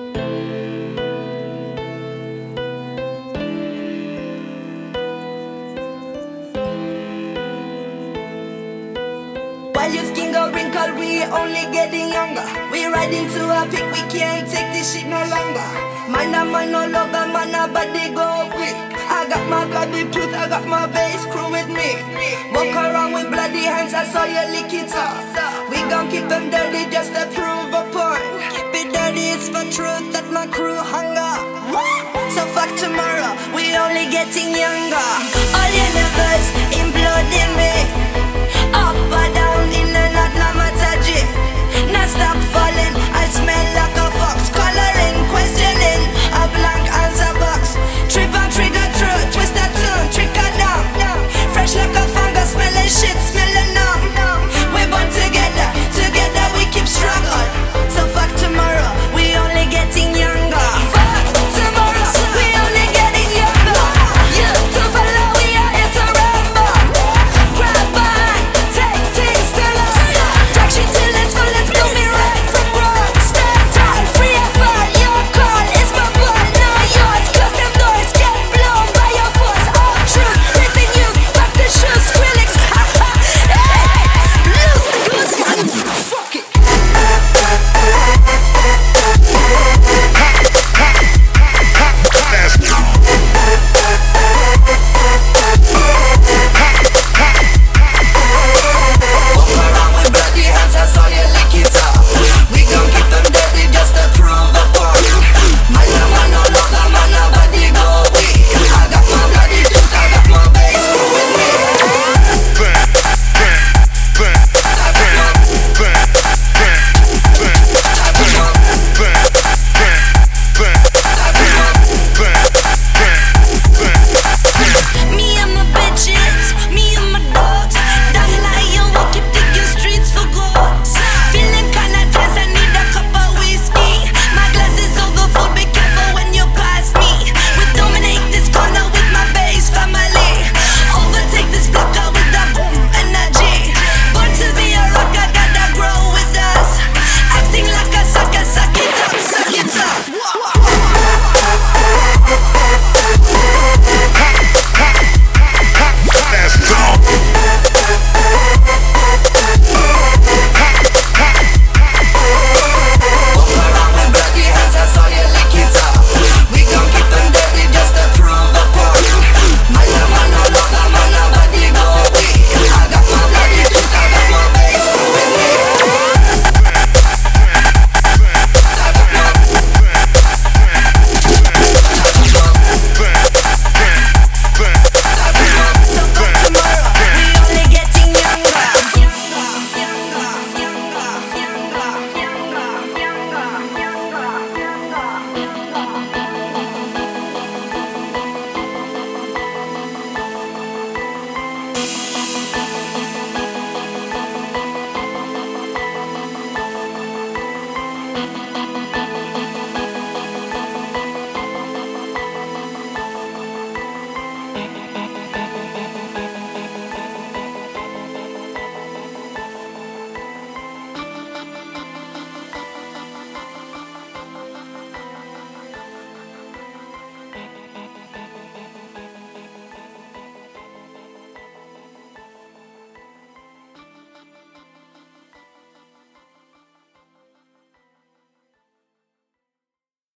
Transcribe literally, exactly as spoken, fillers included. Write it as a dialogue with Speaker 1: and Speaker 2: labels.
Speaker 1: While your skin go wrinkle, we only getting younger. We riding to a peak, we can't take this shit no longer. Man a man no lover, man a body go quick. I got my bloody tooth, I got my bass crew with me. Walk around with bloody hands, I saw you lick it off. We gon' keep them dirty just to prove a point. Keep it dirty, it's for truth that my crew hunger. So fuck tomorrow, we only getting younger. All universe imploding me. Up or down, in and out, no matter G. Not stop falling, I smell like